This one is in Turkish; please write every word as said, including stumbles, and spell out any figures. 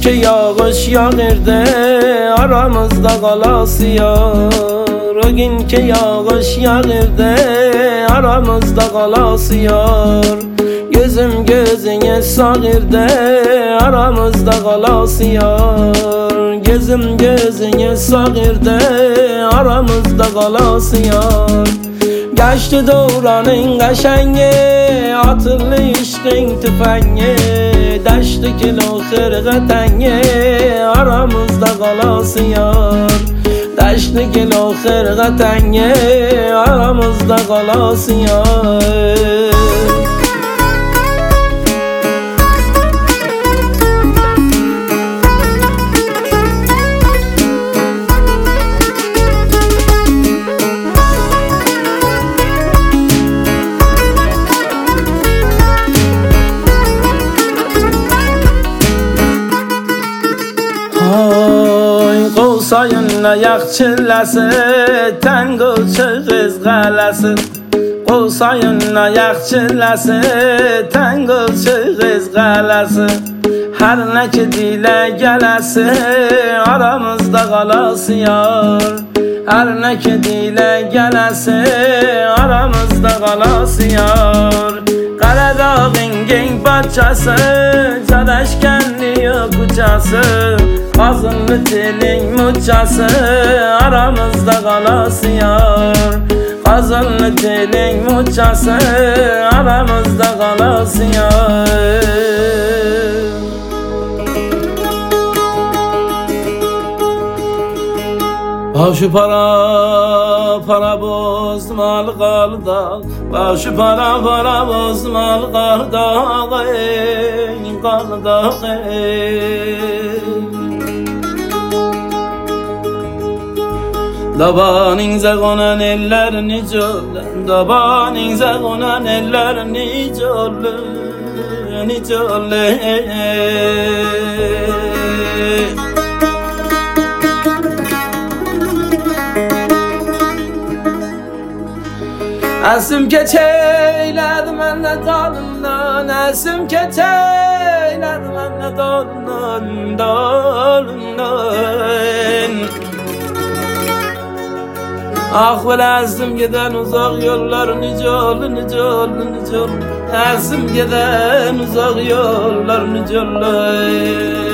ki yağış yağırdı aramızda kalasıyor. O gün ki yağış yağırdı aramızda kalasıyor. Gözüm gözüne sağırdı aramızda kalasıyor. Gözüm gözüne sağırdı aramızda kalasıyor. Geçti doğranın kaşengi, atıllı işkin tüfengi. Deşti kilo hırgıtengi aramızda kalasıyor. Deşti kilo hırgıtengi aramızda kalasıyor. Sayın ayak çillesi, tango çığız galası. O sayın ayak çillesi, tango çığız galası. Her ne ki dile gelesi, aramızda kalasıyor. Her ne ki dile gelesi, aramızda kalasıyor. Karadağ'ın genç bahçesi, Cadeşkenliyor kucası. Kazınlı telin muçası aramızda kalasıyor. Kazınlı telin muçası aramızda kalasıyor. Başı para, para bozdum al kaldı. Başı para, para bozdum al kaldı. Kaldı. Dabanınıza konan eller nice olur. Dabanınıza konan eller nice olur. Nice olur. Esim keçeyledi mənlə dalından. Esim keçeyledi mənlə dalından. Dalından. Ah velezdim giden uzak yollar nice olur, nice olur, nice olur. Esim giden uzak yollar nice olur.